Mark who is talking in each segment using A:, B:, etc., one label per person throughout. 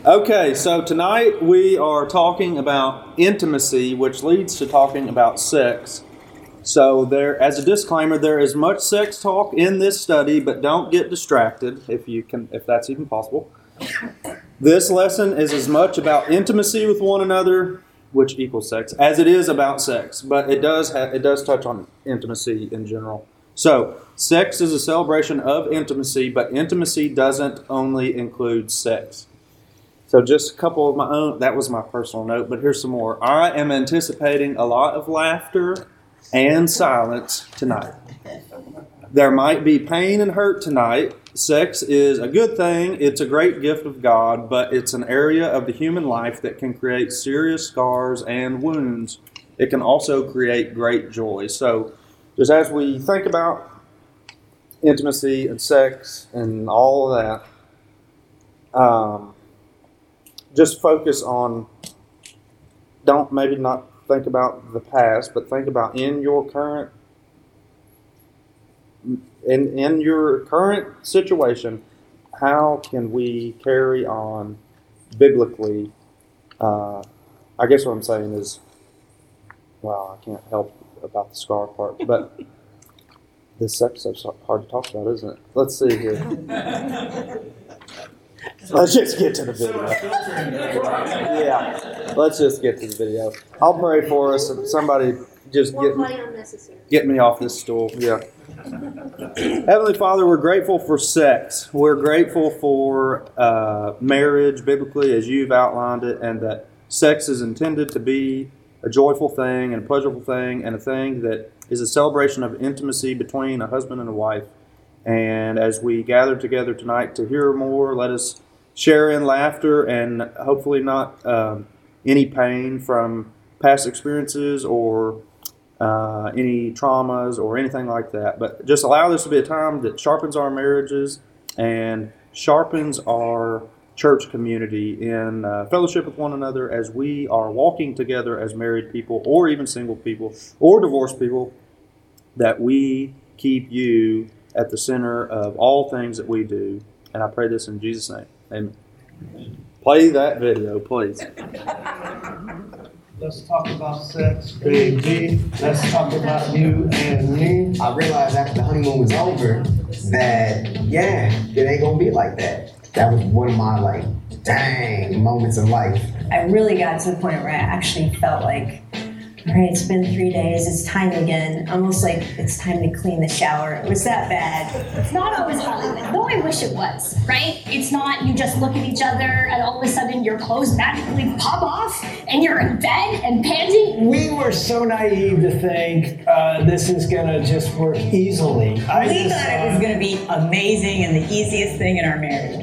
A: Okay, so tonight we are talking about intimacy, which leads to talking about sex. So there, as a disclaimer, there is much sex talk in this study, but don't get distracted if that's even possible. This lesson is as much about intimacy with one another, which equals sex, as it is about sex. But it does touch on intimacy in general. So sex is a celebration of intimacy, but intimacy doesn't only include sex. So just a couple of my own, that was my personal note, but here's some more. I am anticipating a lot of laughter and silence tonight. There might be pain and hurt tonight. Sex is a good thing. It's a great gift of God, but it's an area of the human life that can create serious scars and wounds. It can also create great joy. So just as we think about intimacy and sex and all of that, just focus on, don't maybe not think about the past, but think about in your current situation, how can we carry on biblically? I guess what I'm saying is, well, I can't help about the scar part, but this sex stuff's hard to talk about, isn't it? Let's see here. Let's just get to the video. Yeah, let's just get to the video. I'll pray for us. Somebody just get me off this stool. Yeah. Heavenly Father, we're grateful for sex. We're grateful for marriage biblically as you've outlined it, and that sex is intended to be a joyful thing and a pleasurable thing and a thing that is a celebration of intimacy between a husband and a wife. And as we gather together tonight to hear more, let us share in laughter and hopefully not any pain from past experiences or any traumas or anything like that. But just allow this to be a time that sharpens our marriages and sharpens our church community in fellowship with one another as we are walking together as married people or even single people or divorced people, that we keep you at the center of all things that we do. And I pray this in Jesus' name. Amen. Play that video, please.
B: Let's talk about sex, baby. Let's talk about you and me.
C: I realized after the honeymoon was over that, it ain't gonna be like that. That was one of my, dang moments in life.
D: I really got to the point where I actually felt like, all right, it's been 3 days, it's time again. Almost like it's time to clean the shower. It was that bad.
E: It's not always Hollywood, though I wish it was, right? It's not you just look at each other and all of a sudden your clothes magically pop off and you're in bed and panting.
B: We were so naive to think this is gonna just work easily.
D: We thought it was gonna be amazing and the easiest thing in our marriage.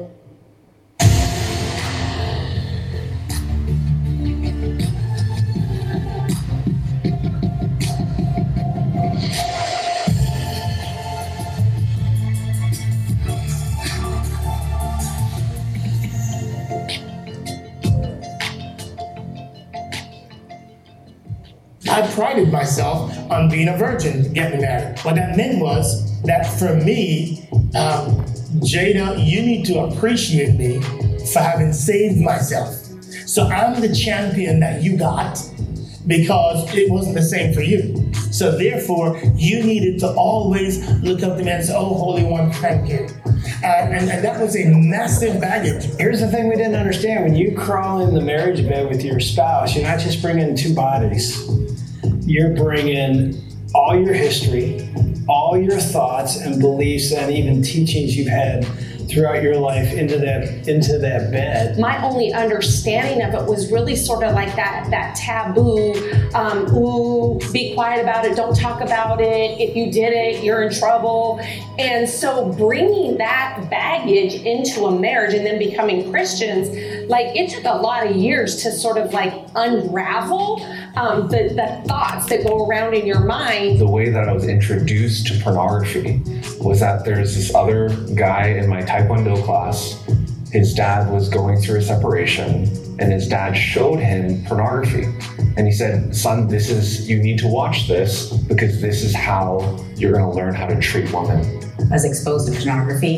F: I prided myself on being a virgin getting married. What that meant was that for me, Jada, you need to appreciate me for having saved myself. So I'm the champion that you got because it wasn't the same for you. So therefore, you needed to always look up to me and say, oh, Holy One, thank you. And that was a massive baggage.
B: Here's the thing we didn't understand. When you crawl in the marriage bed with your spouse, you're not just bringing two bodies. You're bringing all your history, all your thoughts and beliefs and even teachings you've had throughout your life into that bed.
G: My only understanding of it was really sort of like that taboo, ooh, be quiet about it, don't talk about it, if you did it, you're in trouble. And so bringing that baggage into a marriage and then becoming Christians, it took a lot of years to sort of unravel the thoughts that go around in your mind.
H: The way that I was introduced to pornography was that there's this other guy in my Taekwondo class. His dad was going through a separation and his dad showed him pornography. And he said, son, you need to watch this because this is how you're going to learn how to treat women.
D: I was exposed to pornography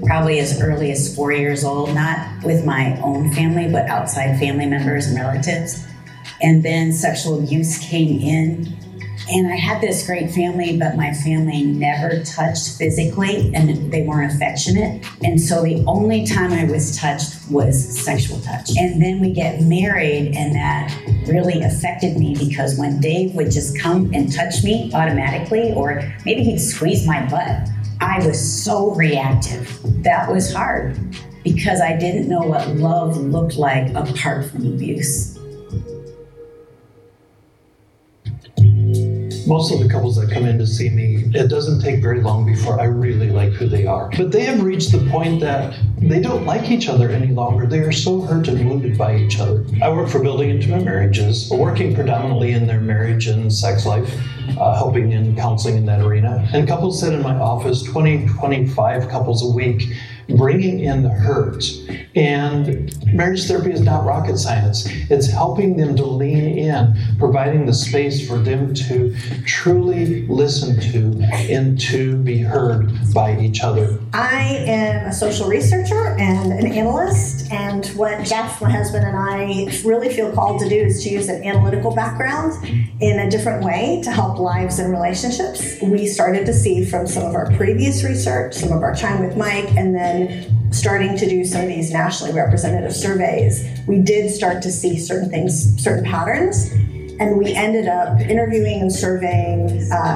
I: probably as early as 4 years old, not with my own family, but outside family members and relatives. And then sexual abuse came in. And I had this great family, but my family never touched physically and they weren't affectionate. And so the only time I was touched was sexual touch. And then we get married, and that really affected me because when Dave would just come and touch me automatically, or maybe he'd squeeze my butt, I was so reactive. That was hard because I didn't know what love looked like apart from abuse.
J: Most of the couples that come in to see me, it doesn't take very long before I really like who they are. But they have reached the point that they don't like each other any longer. They are so hurt and wounded by each other. I work for Building Intimate Marriages, working predominantly in their marriage and sex life, helping in counseling in that arena. And couples sit in my office, 20, 25 couples a week, bringing in the hurt. And marriage therapy is not rocket science. It's helping them to lean in, providing the space for them to truly listen to and to be heard by each other.
K: I am a social researcher and an analyst, and what Jeff, my husband, and I really feel called to do is to use an analytical background in a different way to help lives and relationships. We started to see from some of our previous research, some of our time with Mike, and then starting to do some of these nationally representative surveys, we did start to see certain things, certain patterns, and we ended up interviewing and surveying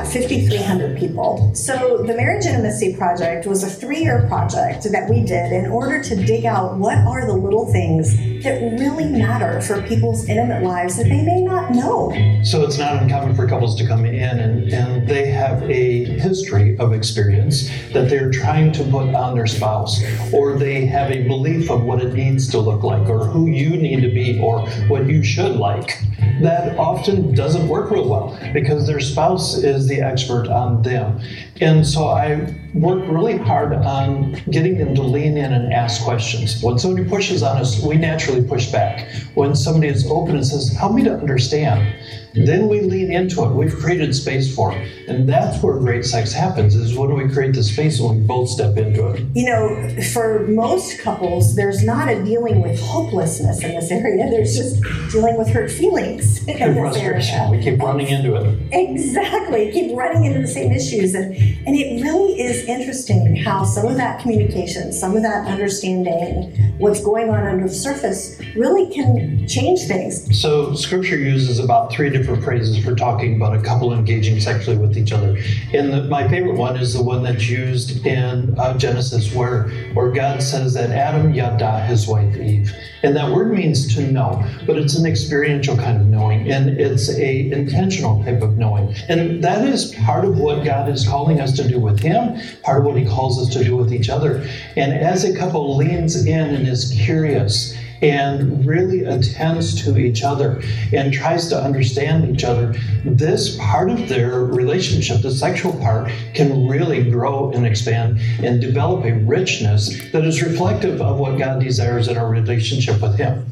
K: 5,300 people. So the Marriage Intimacy Project was a 3-year project that we did in order to dig out what are the little things that really matter for people's intimate lives that they may not know.
J: So it's not uncommon for couples to come in and they have a history of experience that they're trying to put on their spouse, or they have a belief of what it needs to look like, or who you need to be, or what you should like. That often doesn't work real well because their spouse is the expert on them. And so I work really hard on getting them to lean in and ask questions. When somebody pushes on us, we naturally push back. When somebody is open and says, help me to understand, then we lean into it. We've created space for it. And that's where great sex happens, is when we create the space and we both step into it.
K: You know, for most couples, there's not a dealing with hopelessness in this area. There's just dealing with hurt feelings in this
J: frustration.
K: area.
J: We keep running into it.
K: Exactly. Keep running into the same issues. And it really is interesting how some of that communication, some of that understanding what's going on under the surface really can change things.
J: So Scripture uses about 3 different phrases for talking about a couple engaging sexually with each other. And my favorite one is the one that's used in Genesis where God says that Adam yada his wife Eve. And that word means to know, but it's an experiential kind of knowing, and it's a intentional type of knowing. And that is part of what God is calling us to do with Him, part of what He calls us to do with each other. And as a couple leans in and is curious and really attends to each other and tries to understand each other, this part of their relationship, the sexual part, can really grow and expand and develop a richness that is reflective of what God desires in our relationship with Him.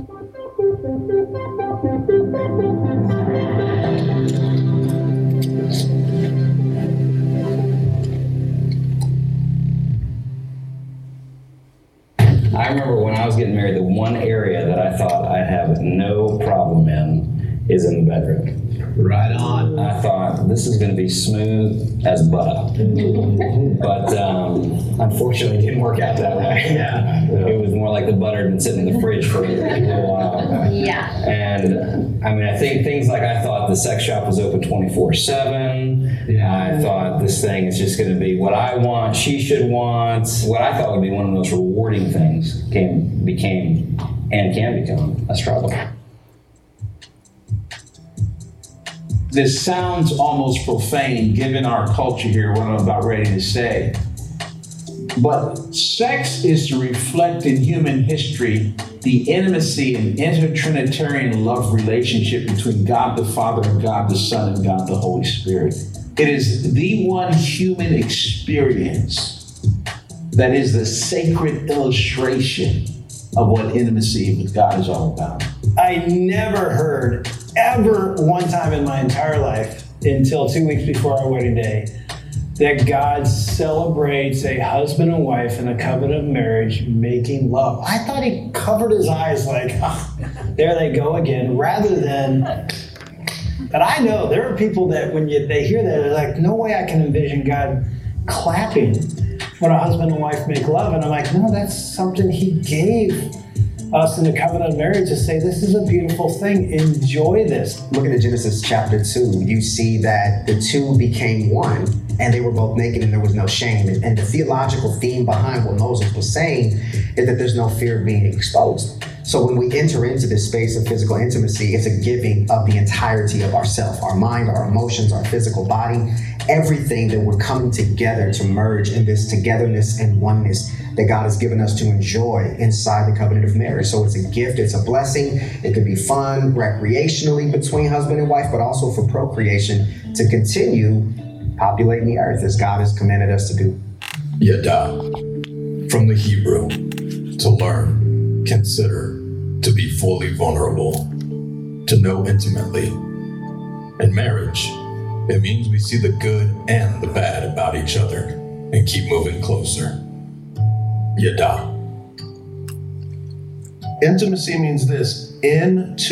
L: I remember when I was getting married, the one area that I thought I'd have no problem in is in the bedroom.
B: Right on.
L: I thought this is going to be smooth as butter. But unfortunately, it didn't work out that way.
B: Yeah.
L: It was more like the butter had been sitting in the fridge for a little while.
E: Yeah.
L: And I mean, I think things like I thought the sex shop was open 24/7.
B: Yeah.
L: I thought this thing is just going to be what I want, she should want. What I thought would be one of the most rewarding things became and can become a struggle.
M: This sounds almost profane given our culture here, what I'm about ready to say. But sex is to reflect in human history the intimacy and intertrinitarian love relationship between God the Father and God the Son and God the Holy Spirit. It is the one human experience that is the sacred illustration of what intimacy with God is all about.
B: I never heard, ever one time in my entire life, until 2 weeks before our wedding day, that God celebrates a husband and wife in a covenant of marriage making love. I thought he covered his eyes like, there they go again, rather than, but I know there are people that when they hear that, they're like, no way I can envision God clapping when a husband and wife make love. And I'm like, no, that's something he gave us in the covenant of marriage to say, this is a beautiful thing. Enjoy this.
C: Looking at Genesis chapter 2, you see that the two became one, and they were both naked and there was no shame. And the theological theme behind what Moses was saying is that there's no fear of being exposed. So when we enter into this space of physical intimacy, it's a giving of the entirety of ourself, our mind, our emotions, our physical body, everything that we're coming together to merge in this togetherness and oneness that God has given us to enjoy inside the covenant of marriage. So it's a gift, it's a blessing. It could be fun recreationally between husband and wife, but also for procreation to continue populating the earth as God has commanded us to do.
N: Yada, from the Hebrew, to learn, consider, to be fully vulnerable, to know intimately. In marriage, it means we see the good and the bad about each other and keep moving closer. Yada.
O: Intimacy means this: into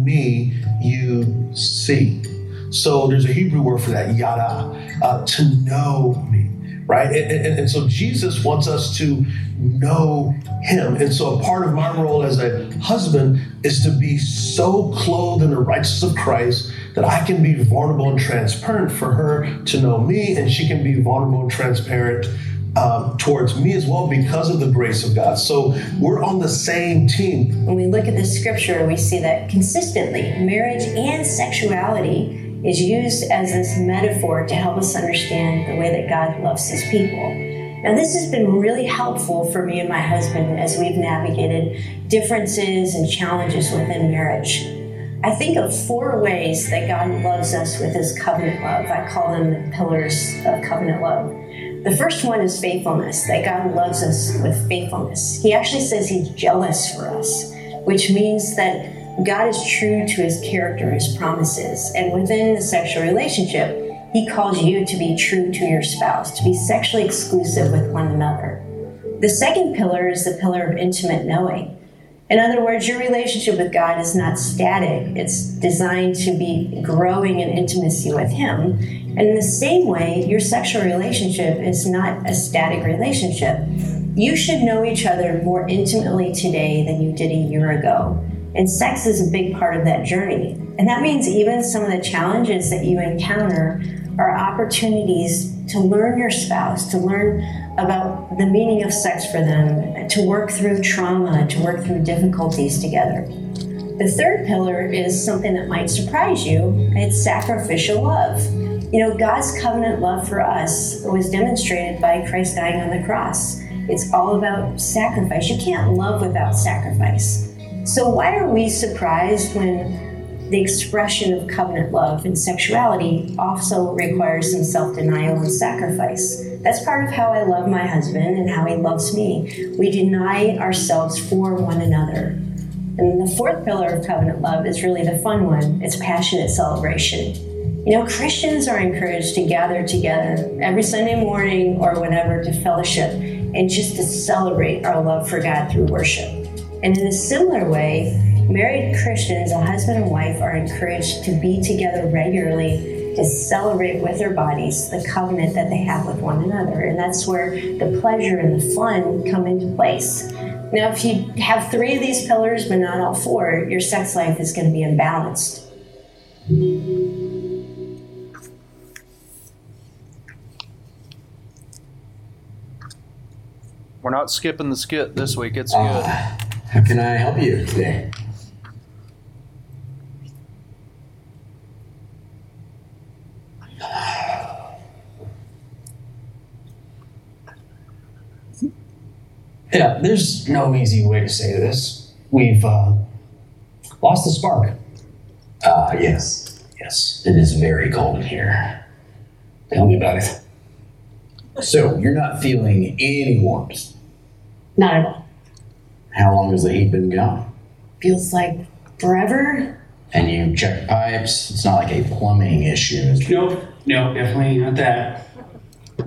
O: me you see. So there's a Hebrew word for that, yada, to know me, right? And so Jesus wants us to know him. And so a part of my role as a husband is to be so clothed in the righteousness of Christ that I can be vulnerable and transparent for her to know me, and she can be vulnerable and transparent towards me as well because of the grace of God. So we're on the same team.
D: When we look at the scripture, we see that consistently marriage and sexuality is used as this metaphor to help us understand the way that God loves his people. Now, this has been really helpful for me and my husband as we've navigated differences and challenges within marriage. I think of 4 ways that God loves us with his covenant love. I call them the pillars of covenant love. The first one is faithfulness, that God loves us with faithfulness. He actually says he's jealous for us, which means that God is true to his character, his promises. And within the sexual relationship, he calls you to be true to your spouse, to be sexually exclusive with one another. The second pillar is the pillar of intimate knowing. In other words, your relationship with God is not static. It's designed to be growing in intimacy with him. And in the same way, your sexual relationship is not a static relationship. You should know each other more intimately today than you did a year ago. And sex is a big part of that journey. And that means even some of the challenges that you encounter are opportunities to learn your spouse, to learn about the meaning of sex for them, to work through trauma, to work through difficulties together. The third pillar is something that might surprise you. It's sacrificial love. You know, God's covenant love for us was demonstrated by Christ dying on the cross. It's all about sacrifice. You can't love without sacrifice. So why are we surprised when the expression of covenant love and sexuality also requires some self-denial and sacrifice? That's part of how I love my husband and how he loves me. We deny ourselves for one another. And the fourth pillar of covenant love is really the fun one. It's passionate celebration. You know, Christians are encouraged to gather together every Sunday morning or whenever to fellowship and just to celebrate our love for God through worship. And in a similar way, married Christians, a husband and wife, are encouraged to be together regularly to celebrate with their bodies the covenant that they have with one another. And that's where the pleasure and the fun come into place. Now, if you have 3 of these pillars but not all 4, your sex life is going to be imbalanced.
A: We're not skipping the skit this week. It's good.
P: How can I help you today?
Q: Yeah, there's no easy way to say this. We've lost the spark.
P: Yes. Yes, it is very cold in here.
Q: Tell me about it.
P: So, you're not feeling any warmth?
D: Not at all.
P: How long has the heat been gone?
D: Feels like forever.
P: And you checked pipes? It's not like a plumbing issue.
Q: Nope, definitely not that.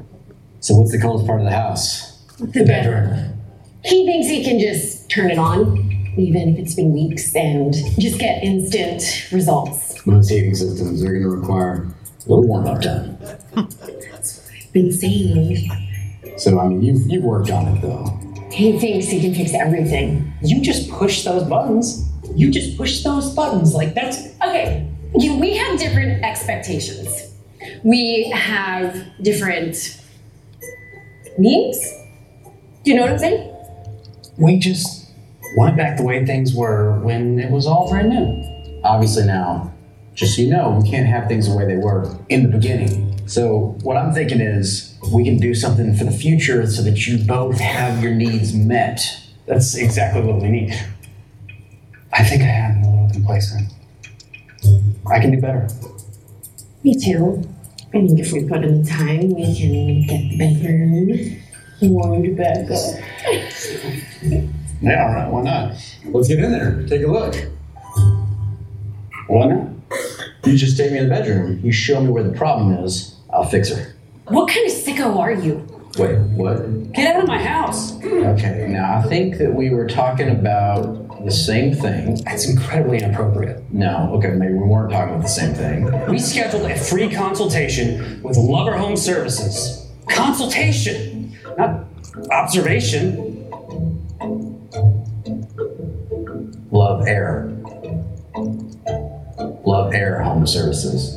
P: So what's the coldest part of the house?
G: The bedroom. He thinks he can just turn it on, even if it's been weeks, and just get instant results.
P: Most heating systems are going to require a little warm-up time.
G: That's what I've been saying.
P: So, I mean, you've worked on it, though.
G: He thinks he can fix everything.
Q: You just push those buttons. You just push those buttons. Like, that's...
E: Okay, we have different expectations. We have different needs. Do you know what I'm saying?
Q: We just want it back the way things were when it was all brand new.
P: Obviously now, just so you know, we can't have things the way they were in the beginning. So what I'm thinking is we can do something for the future so that you both have your needs met.
Q: That's exactly what we need. I think I am a little complacent. I can do better.
G: Me too. I think if we put in the time, we can get the bedroom warmed back up.
M: Yeah, all right, why not? Let's get in there, take a look.
P: Why not? You just take me in the bedroom. You show me where the problem is. I'll fix her.
E: What kind of sicko are you?
P: Wait, what?
Q: Get out of my house.
P: Okay, now I think that we were talking about the same thing.
Q: That's incredibly inappropriate.
P: No, okay, maybe we weren't talking about the same thing.
Q: We scheduled a free consultation with Lover Home Services. Consultation, not observation.
P: Love Air. Love Air Home Services.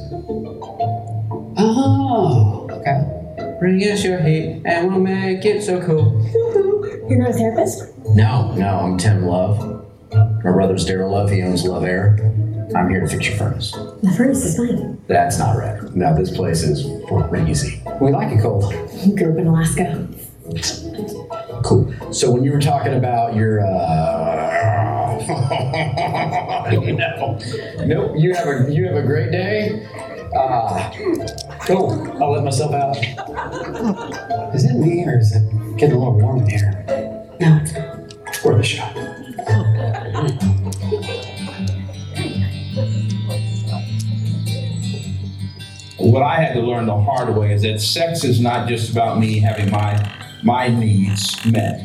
Q: Oh, okay.
P: Bring us your heat and we'll make it so cool.
G: You're not a therapist?
P: No, I'm Tim Love. My brother's Daryl Love. He owns Love Air. I'm here to fix your furnace.
G: The furnace is fine.
P: That's not right. No, this place is crazy.
Q: We like it cold.
G: Grew up in Alaska.
P: Cool. So when you were talking about your, nope, you have a great day.
Q: Cool. I'll let myself out. Is it me or is it getting a little warm in here?
G: No, it's not.
Q: It's worth a shot.
M: What I had to learn the hard way is that sex is not just about me having my needs met.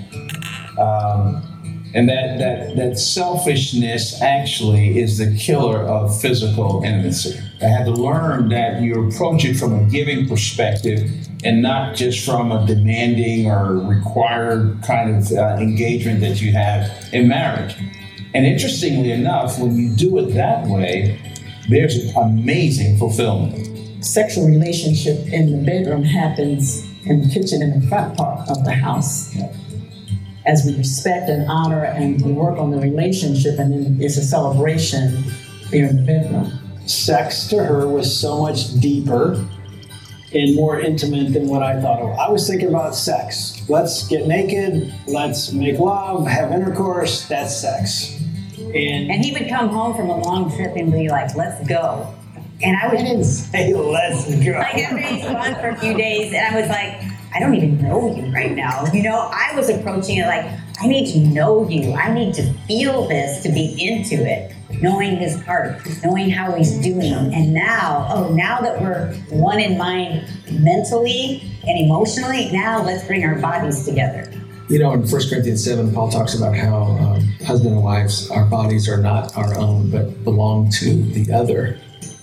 M: And that selfishness actually is the killer of physical intimacy. I had to learn that you approach it from a giving perspective and not just from a demanding or required kind of engagement that you have in marriage. And interestingly enough, when you do it that way, there's amazing fulfillment.
R: Sexual relationship in the bedroom happens in the kitchen in the front part of the house. As we respect and honor and we work on the relationship, and then it's a celebration here in the bedroom.
B: Sex to her was so much deeper and more intimate than what I thought of. I was thinking about sex. Let's get naked, let's make love, have intercourse, that's sex.
I: And he would come home from a long trip and be like, let's go. And I
B: didn't say let's go.
I: Like everybody's gone for a few days, and I was like, I don't even know you right now. You know, I was approaching it like, I need to know you. I need to feel this to be into it. Knowing his heart, knowing how he's doing. And now that we're one in mind mentally and emotionally, now let's bring our bodies together.
S: You know, in 1 Corinthians 7, Paul talks about how husband and wives, our bodies are not our own, but belong to the other.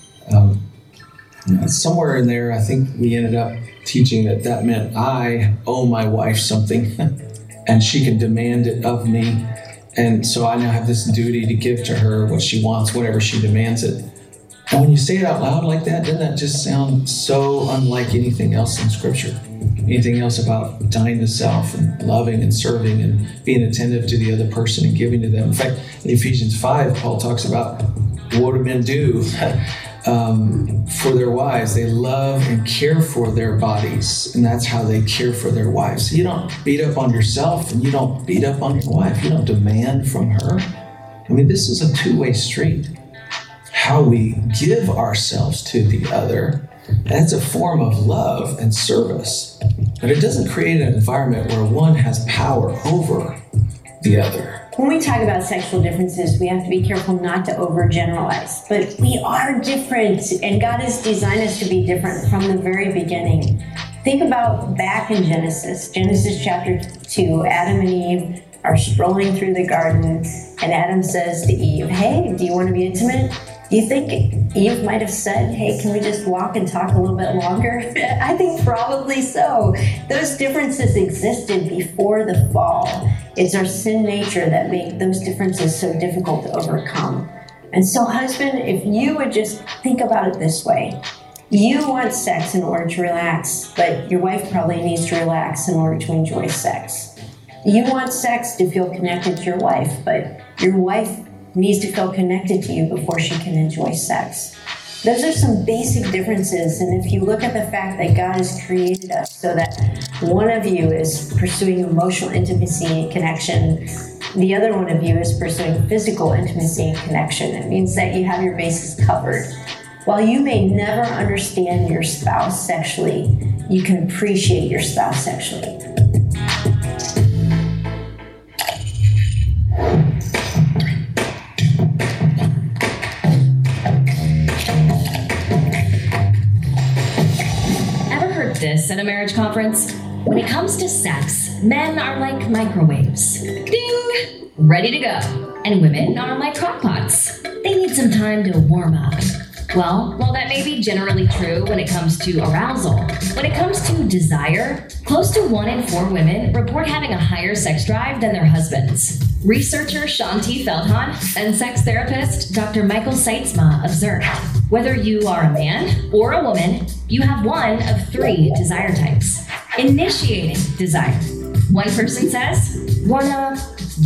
S: Somewhere in there, I think we ended up teaching that meant I owe my wife something and she can demand it of me. And so I now have this duty to give to her what she wants, whenever she demands it. And when you say it out loud like that, doesn't that just sound so unlike anything else in Scripture? Anything else about dying to self and loving and serving and being attentive to the other person and giving to them. In fact, in Ephesians 5, Paul talks about what do men do for their wives. They love and care for their bodies, and that's how they care for their wives. You don't beat up on yourself, and you don't beat up on your wife. You don't demand from her. I mean, this is a two-way street. How we give ourselves to the other, that's a form of love and service. But it doesn't create an environment where one has power over the other.
D: When we talk about sexual differences, we have to be careful not to overgeneralize. But we are different, and God has designed us to be different from the very beginning. Think about back in Genesis chapter 2, Adam and Eve are strolling through the garden, and Adam says to Eve, hey, do you want to be intimate? Do you think Eve might have said, hey, can we just walk and talk a little bit longer? I think probably so. Those differences existed before the fall. It's our sin nature that make those differences so difficult to overcome. And so, husband, if you would just think about it this way, you want sex in order to relax, but your wife probably needs to relax in order to enjoy sex. You want sex to feel connected to your wife, but your wife needs to feel connected to you before she can enjoy sex. Those are some basic differences, and if you look at the fact that God has created us so that one of you is pursuing emotional intimacy and connection, the other one of you is pursuing physical intimacy and connection, it means that you have your bases covered. While you may never understand your spouse sexually, you can appreciate your spouse sexually.
T: This at a marriage conference. When it comes to sex, men are like microwaves. Ding! Ready to go. And women are like crockpots. They need some time to warm up. Well, while that may be generally true when it comes to arousal, when it comes to desire, close to 1 in 4 women report having a higher sex drive than their husbands. Researcher Shanti Feldhahn and sex therapist Dr. Michael Seitzma observed, whether you are a man or a woman, you have one of 3 desire types. Initiating desire. One person says, wanna,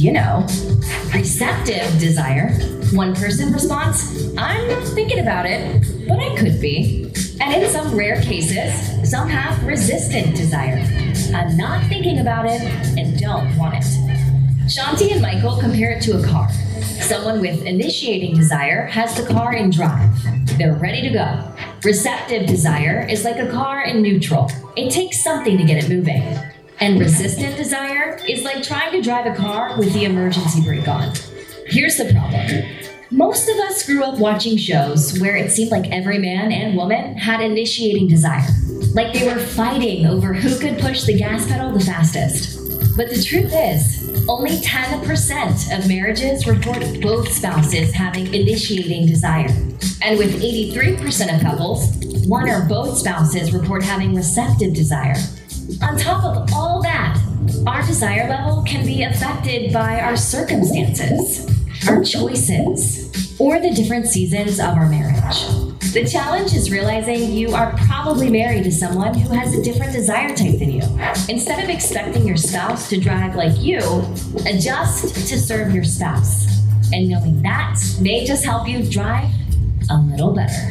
T: receptive desire. One person responds, I'm not thinking about it, but I could be. And in some rare cases, some have resistant desire. I'm not thinking about it and don't want it. Shanti and Michael compare it to a car. Someone with initiating desire has the car in drive. They're ready to go. Receptive desire is like a car in neutral. It takes something to get it moving. And resistant desire is like trying to drive a car with the emergency brake on. Here's the problem. Most of us grew up watching shows where it seemed like every man and woman had initiating desire. Like they were fighting over who could push the gas pedal the fastest. But the truth is, only 10% of marriages report both spouses having initiating desire. And with 83% of couples, one or both spouses report having receptive desire. On top of all that, our desire level can be affected by our circumstances, our choices, or the different seasons of our marriage. The challenge is realizing you are probably married to someone who has a different desire type than you. Instead of expecting your spouse to drive like you, adjust to serve your spouse. And knowing that may just help you drive a little better.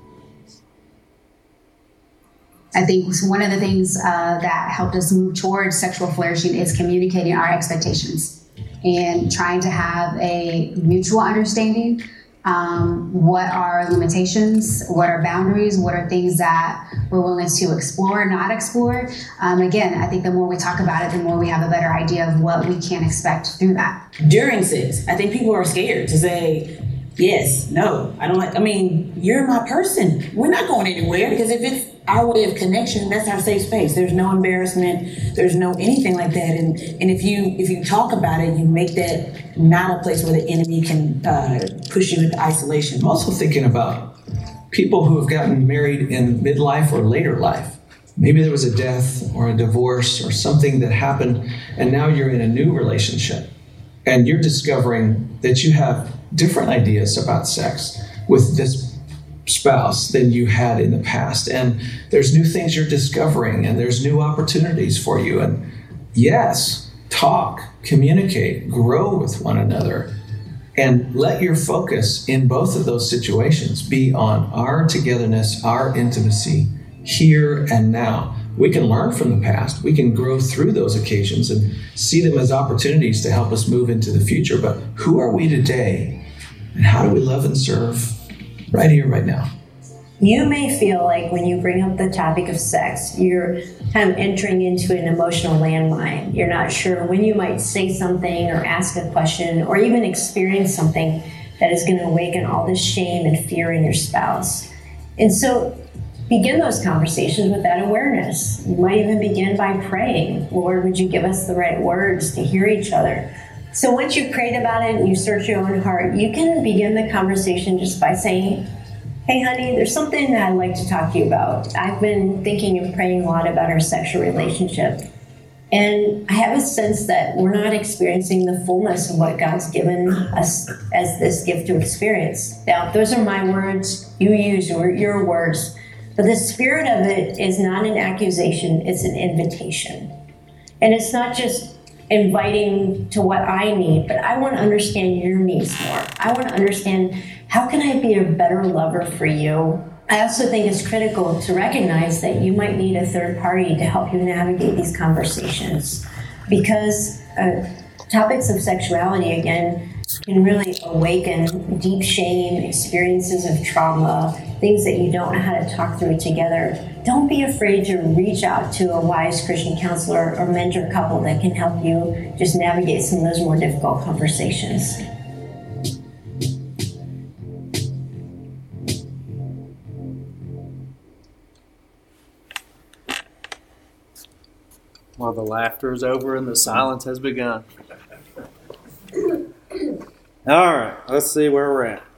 U: I think one of the things that helped us move towards sexual flourishing is communicating our expectations and trying to have a mutual understanding. What are limitations? What are boundaries? What are things that we're willing to explore, not explore? Again, I think the more we talk about it, the more we have a better idea of what we can expect through that.
V: During sex, I think people are scared to say, yes, no, I don't like, you're my person. We're not going anywhere because if it's our way of connection, that's our safe space. There's no embarrassment. There's no anything like that. And if you talk about it, you make that not a place where the enemy can push you into isolation.
S: I'm also thinking about people who have gotten married in midlife or later life. Maybe there was a death or a divorce or something that happened, and now you're in a new relationship. And you're discovering that you have different ideas about sex with this spouse than you had in the past. And there's new things you're discovering, and there's new opportunities for you. And yes, talk, communicate, grow with one another, and let your focus in both of those situations be on our togetherness, our intimacy, here and now. We can learn from the past. We can grow through those occasions and see them as opportunities to help us move into the future. But who are we today? And how do we love and serve right here, right now?
D: You may feel like when you bring up the topic of sex, you're kind of entering into an emotional landmine. You're not sure when you might say something or ask a question or even experience something that is going to awaken all this shame and fear in your spouse. And so begin those conversations with that awareness. You might even begin by praying, Lord, would you give us the right words to hear each other? So once you've prayed about it and you search your own heart, you can begin the conversation just by saying, hey, honey, there's something that I'd like to talk to you about. I've been thinking and praying a lot about our sexual relationship. And I have a sense that we're not experiencing the fullness of what God's given us as this gift to experience. Now, those are my words. You use your words. But the spirit of it is not an accusation. It's an invitation. And it's not just inviting to what I need, but I want to understand your needs more. I want to understand, how can I be a better lover for you? I also think it's critical to recognize that you might need a third party to help you navigate these conversations, because topics of sexuality, again, can really awaken deep shame, experiences of trauma, things that you don't know how to talk through together. Don't be afraid to reach out to a wise Christian counselor or mentor couple that can help you just navigate some of those more difficult conversations.
A: Well, the laughter is over and the silence has begun. All right, let's see where we're at.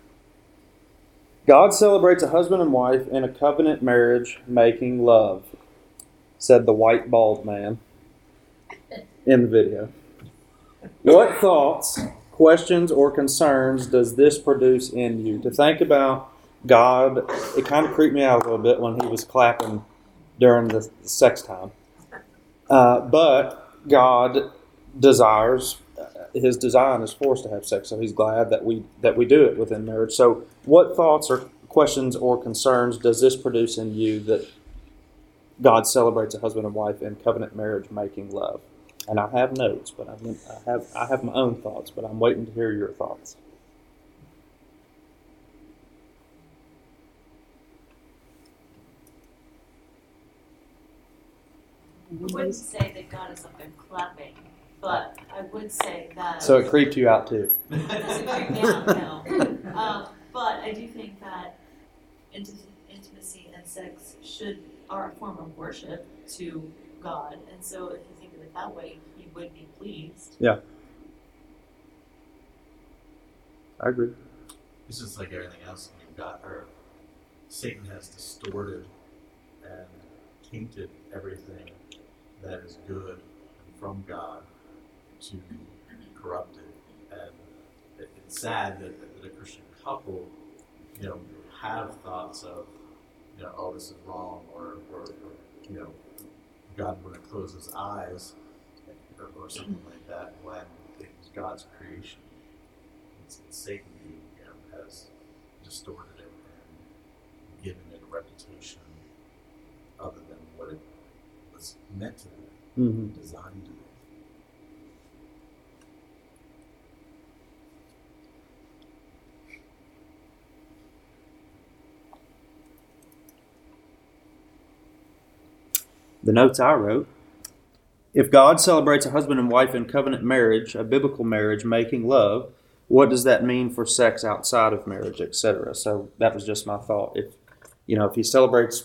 A: God celebrates a husband and wife in a covenant marriage making love, said the white bald man in the video. What thoughts, questions, or concerns does this produce in you? To think about God, it kind of creeped me out a little bit when he was clapping during the sex time. But God desires, his design is for us to have sex, so he's glad that we do it within marriage. So what thoughts or questions or concerns does this produce in you that God celebrates a husband and wife in covenant marriage making love? And I have notes, but I have my own thoughts, but I'm waiting to hear your thoughts.
F: I wouldn't say that God is up there clapping, but I would say that...
A: So it creeped you out too?
F: It doesn't creep me out, no. But I do think that intimacy and sex are a form of worship to God. And so if you think of it that way, he would be pleased.
A: Yeah. I agree.
H: It's just like everything else. Satan has distorted and tainted everything that is good and from God to corrupt it. And it's sad that a Christian couple, have thoughts of, oh, this is wrong, or God would have closed his eyes, or something like that, when it was God's creation. It's Satan who has distorted it and given it a reputation other than what it was meant to be, designed to be.
A: The notes I wrote: if God celebrates a husband and wife in covenant marriage, a biblical marriage, making love, what does that mean for sex outside of marriage, etc.? So that was just my thought. If he celebrates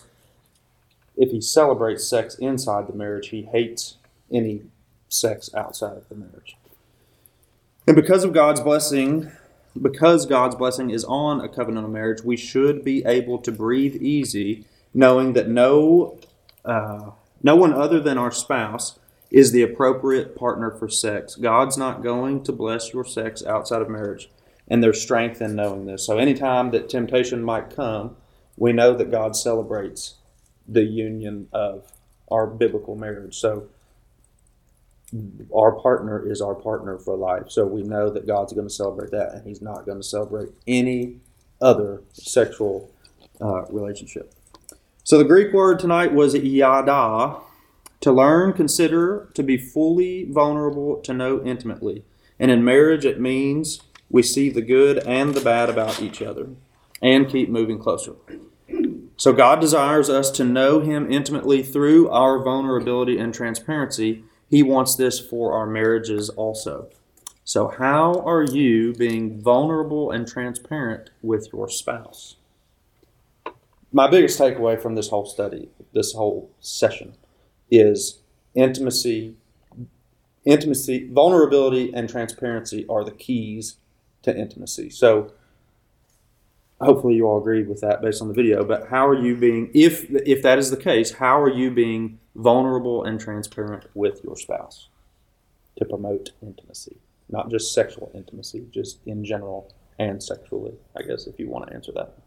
A: sex inside the marriage, he hates any sex outside of the marriage. And because God's blessing is on a covenant of marriage, we should be able to breathe easy, knowing that no one other than our spouse is the appropriate partner for sex. God's not going to bless your sex outside of marriage, and there's strength in knowing this. So anytime that temptation might come, we know that God celebrates the union of our biblical marriage. So our partner is our partner for life. So we know that God's going to celebrate that, and he's not going to celebrate any other sexual relationship. So the Greek word tonight was yada, to learn, consider, to be fully vulnerable, to know intimately. And in marriage, it means we see the good and the bad about each other and keep moving closer. So God desires us to know him intimately through our vulnerability and transparency. He wants this for our marriages also. So how are you being vulnerable and transparent with your spouse? my biggest takeaway from this whole study, this whole session, is intimacy, vulnerability, and transparency are the keys to intimacy. So hopefully you all agree with that based on the video. But how are you being, if that is the case, how are you being vulnerable and transparent with your spouse to promote intimacy? Not just sexual intimacy, just in general and sexually, I guess, if you want to answer that.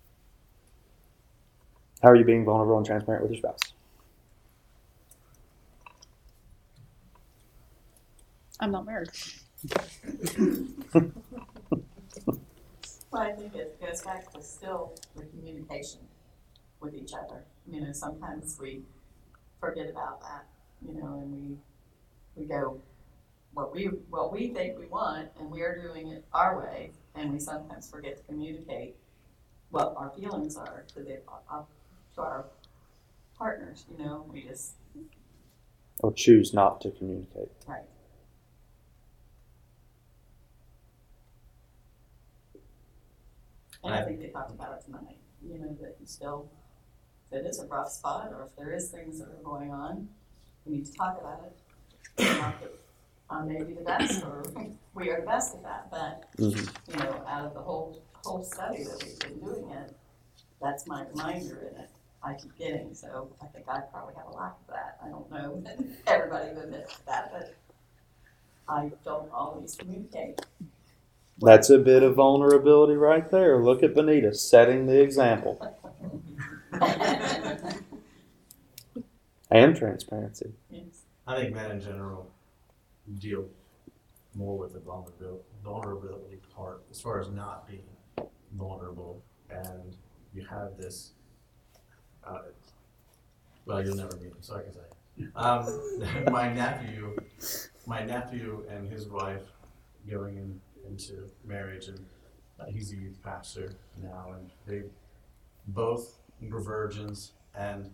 A: How are you being vulnerable and transparent with your spouse?
J: I'm not married.
K: Well, I think it goes back to still the communication with each other. You know, sometimes we forget about that, you know, and we go what we think we want, and we are doing it our way, and we sometimes forget to communicate what our feelings are to our partners. You know, we just
A: Or choose not to communicate.
K: right. And I think they talked about it tonight, you know, that you still, if it is a rough spot or if there is things that are going on, we need to talk about it. Not that I may be the best or we are the best at that, but, you know, out of the whole study that we've been doing it, that's my reminder in it I keep getting. So I think I probably have a lack of that. I don't know that everybody would admit that, but I don't always communicate.
A: That's a bit of vulnerability right there. Look at Benita setting the example. And transparency.
H: I think men in general deal more with the vulnerability part as far as not being vulnerable. And you have this, well, you'll never meet him, so I can say. My nephew and his wife going into marriage, and he's a youth pastor now, and they both were virgins, and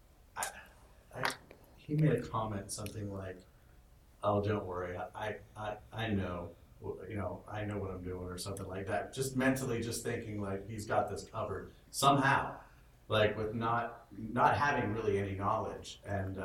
H: he made a comment, something like, "Oh, don't worry, I know, you know, I know what I'm doing," or something like that. Just mentally, just thinking like he's got this covered somehow, like with not having really any knowledge, and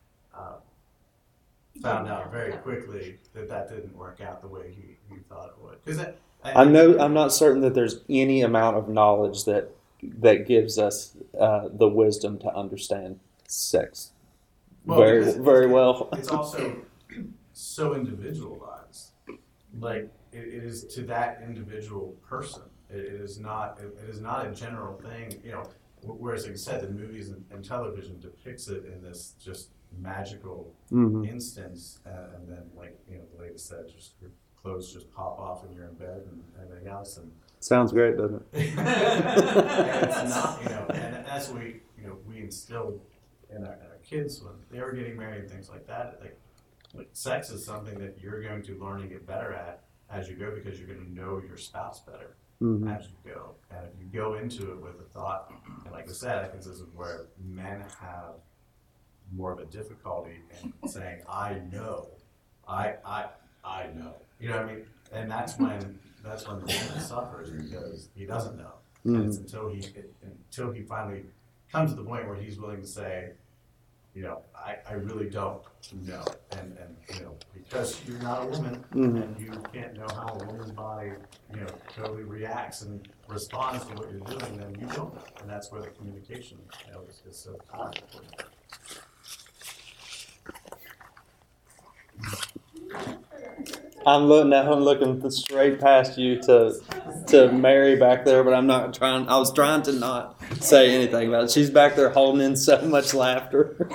H: found out very quickly that didn't work out the way he thought it would. Because
A: I'm not certain that there's any amount of knowledge that gives us the wisdom to understand sex very well.
H: It's also so individualized. Like it is to that individual person. It is not a general thing. You know, whereas like you said, the movies and television depicts it in this just magical instance, and then like, you know, the lady said, just your clothes just pop off and you're in bed and everything else. And
A: sounds great, doesn't it?
H: and it's not, you know, and that's what we instilled in our kids when they were getting married and things like that. Like sex is something that you're going to learn and get better at as you go, because you're going to know your spouse better as you go. And if you go into it with a thought, and like I said, I think this is where men have more of a difficulty in saying, I know. You know what I mean? And that's when the man suffers, because he doesn't know. And it's until he finally comes to the point where he's willing to say, you know, I really don't know. And you know, because you're not a woman, and you can't know how a woman's body, you know, totally reacts and responds to what you're doing, then you don't know. And that's where the communication, you know, is so powerful.
A: I'm looking straight past you to Mary back there, but I'm not trying. I was trying to not say anything about it. She's back there holding in so much laughter.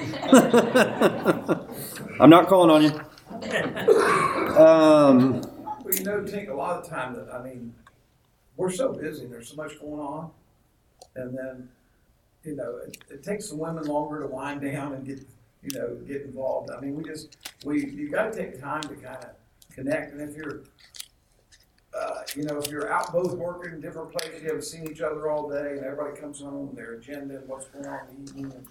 A: I'm not calling on you.
W: Well, you know, take a lot of time. We're so busy. There's so much going on, and then, you know, it takes the women longer to wind down and get involved. I mean, you got to take time to kind of connect. And if you're, if you're out both working in different places, you haven't seen each other all day, and everybody comes home, their agenda and what's going on in the evening,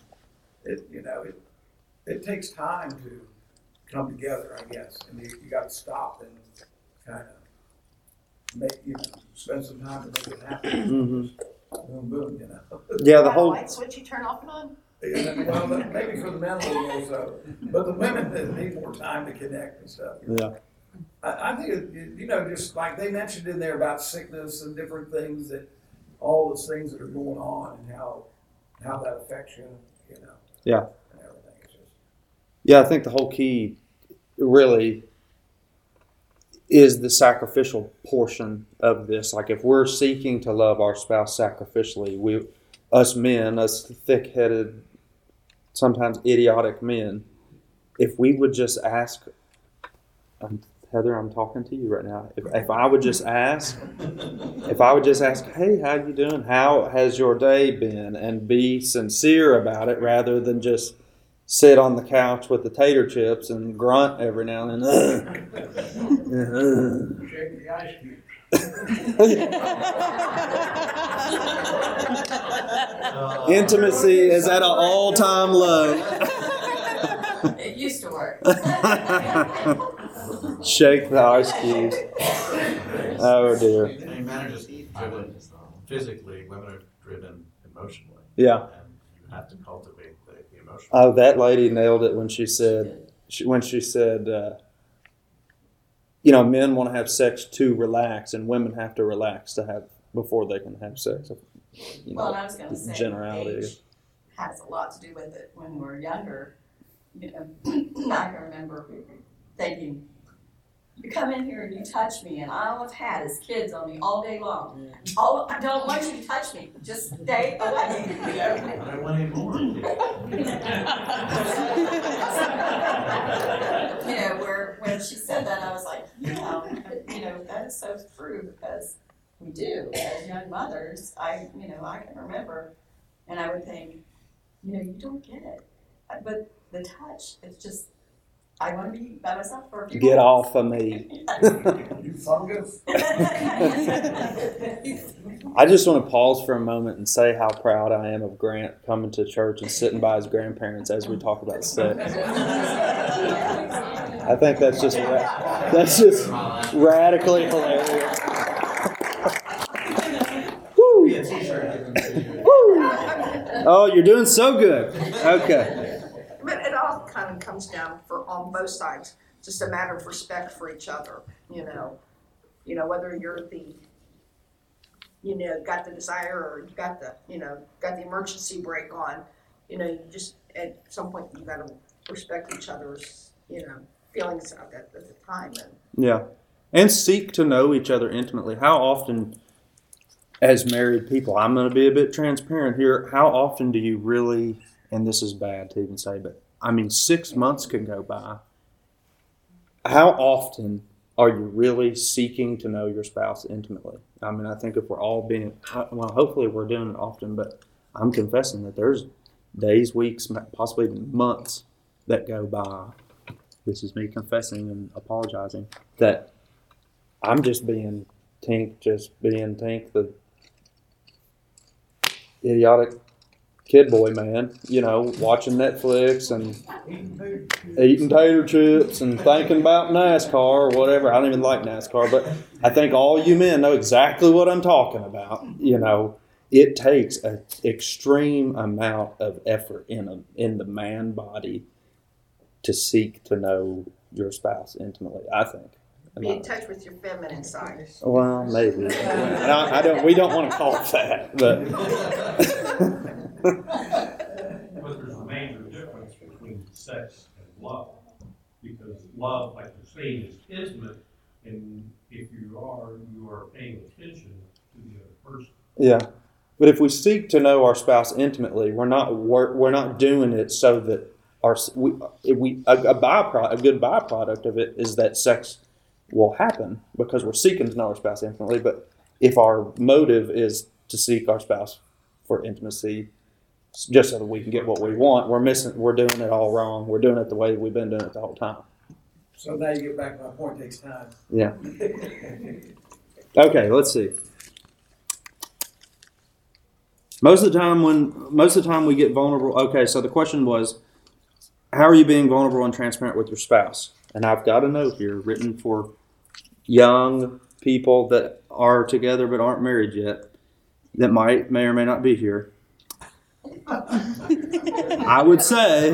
W: it takes time to come together, I guess. And you got to stop and kind of spend some time to make it happen. boom, boom, you know.
A: Yeah, the whole.
C: Light switch you turn off and on?
W: Well, maybe for the men a little more so, but the women need more time to connect and stuff.
A: Yeah.
W: I think, you know, just like they mentioned in there about sickness and different things, that all those things that are going on and how that affects you, you know.
A: Yeah.
W: And everything. It's just,
A: Yeah, I think the whole key really is the sacrificial portion of this. Like if we're seeking to love our spouse sacrificially, us men, us thick-headed, sometimes idiotic men, if we would just ask, Heather, I'm talking to you right now. If I would just ask, hey, how you doing? How has your day been? And be sincere about it rather than just sit on the couch with the tater chips and grunt every now and then.
W: shake the ice cube.
A: Intimacy is at an all-time low.
K: It used to work.
A: Shake the ice cubes. Oh dear.
H: I mean, men are just driven physically, women are driven emotionally.
A: Yeah.
H: And you have to cultivate the emotion.
A: Oh, that lady nailed it when she said, you know, men want to have sex to relax, and women have to relax before they can have sex. You know,
K: Well, I was going to say,
A: generality.
K: age has a lot to do with it. When we were younger, you know, I can remember thinking, you come in here and you touch me, and all I've had is kids on me all day long. I don't want you to touch me. Just stay away.
H: I want any more.
K: You know, when she said that, I was like, yeah, you know, that is so true, because we do as young mothers. I can remember, and I would think, you know, you don't get it, but the touch, it's just, I want to be by myself for a few
A: Get
K: minutes.
A: off of me.
W: You fungus.
A: I just want to pause for a moment and say how proud I am of Grant coming to church and sitting by his grandparents as we talk about sex. I think that's just radically hilarious. Woo. Woo. Oh, you're doing so good. Okay.
C: But it all kind of comes down on both sides, just a matter of respect for each other, you know, whether you're got the desire or you got the emergency brake on, you just, at some point you got to respect each other's, feelings at the time.
A: Yeah. And seek to know each other intimately. How often, as married people, I'm going to be a bit transparent here, how often do you really, and this is bad to even say, but I mean, 6 months can go by. How often are you really seeking to know your spouse intimately? I mean, I think if we're all hopefully we're doing it often, but I'm confessing that there's days, weeks, possibly months that go by. This is me confessing and apologizing that I'm just being Tink, the idiotic kid boy man, watching Netflix and eating tater chips and thinking about NASCAR or whatever. I don't even like NASCAR, but I think all you men know exactly what I'm talking about. It takes an extreme amount of effort in the man body to seek to know your spouse intimately, I think.
C: Be in touch with your feminine side.
A: Well, maybe. We don't want to call it that, but.
J: But there's a major difference between sex and love, because love, like you're saying, is intimate, and if you are paying attention to the other person.
A: Yeah, but if we seek to know our spouse intimately, we're not doing it so that a good byproduct of it is that sex will happen because we're seeking to know our spouse intimately. But if our motive is to seek our spouse for intimacy, just so that we can get what we want, we're doing it all wrong. We're doing it the way we've been doing it the whole time.
W: So now you get back to my point, it takes time.
A: Yeah. Okay, let's see. Most of the time we get vulnerable. Okay, so the question was, how are you being vulnerable and transparent with your spouse? And I've got a note here written for young people that are together but aren't married yet. that may or may not be here, I would say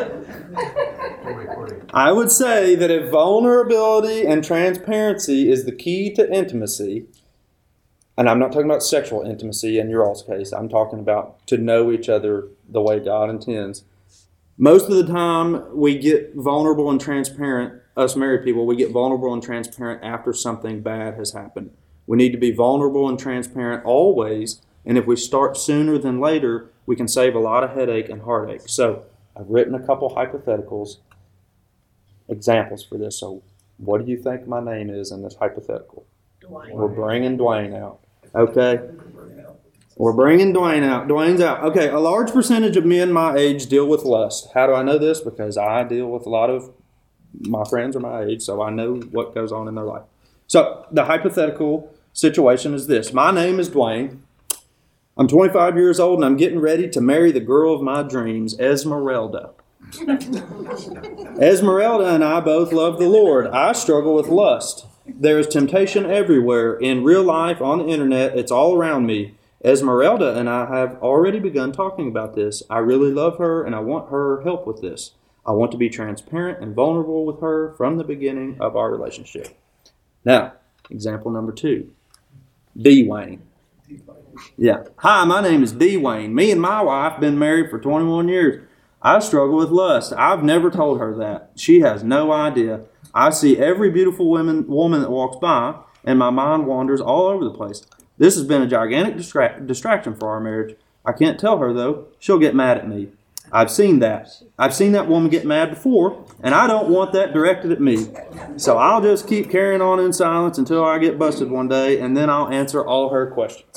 A: that if vulnerability and transparency is the key to intimacy, and I'm not talking about sexual intimacy in your all's case, I'm talking about to know each other the way God intends. Most of the time we get vulnerable and transparent, us married people, we get vulnerable and transparent after something bad has happened. We need to be vulnerable and transparent always, and if we start sooner than later, we can save a lot of headache and heartache. So I've written a couple hypotheticals, examples for this. So what do you think my name is in this hypothetical?
C: Dwayne.
A: We're bringing Dwayne out. Okay? We're bringing Dwayne out. Dwayne's out. Okay, a large percentage of men my age deal with lust. How do I know this? Because I deal with a lot of my friends are my age, so I know what goes on in their life. So the hypothetical situation is this. My name is Dwayne. I'm 25 years old and I'm getting ready to marry the girl of my dreams, Esmeralda. Esmeralda and I both love the Lord. I struggle with lust. There is temptation everywhere. In real life, on the internet, it's all around me. Esmeralda and I have already begun talking about this. I really love her and I want her help with this. I want to be transparent and vulnerable with her from the beginning of our relationship. Now, example number 2. Dwayne. Yeah. Hi, my name is Dwayne. Me and my wife been married for 21 years. I struggle with lust. I've never told her that. She has no idea. I see every beautiful woman that walks by, and my mind wanders all over the place. This has been a gigantic distraction for our marriage. I can't tell her, though. She'll get mad at me. I've seen that. I've seen that woman get mad before, and I don't want that directed at me. So I'll just keep carrying on in silence until I get busted one day, and then I'll answer all her questions.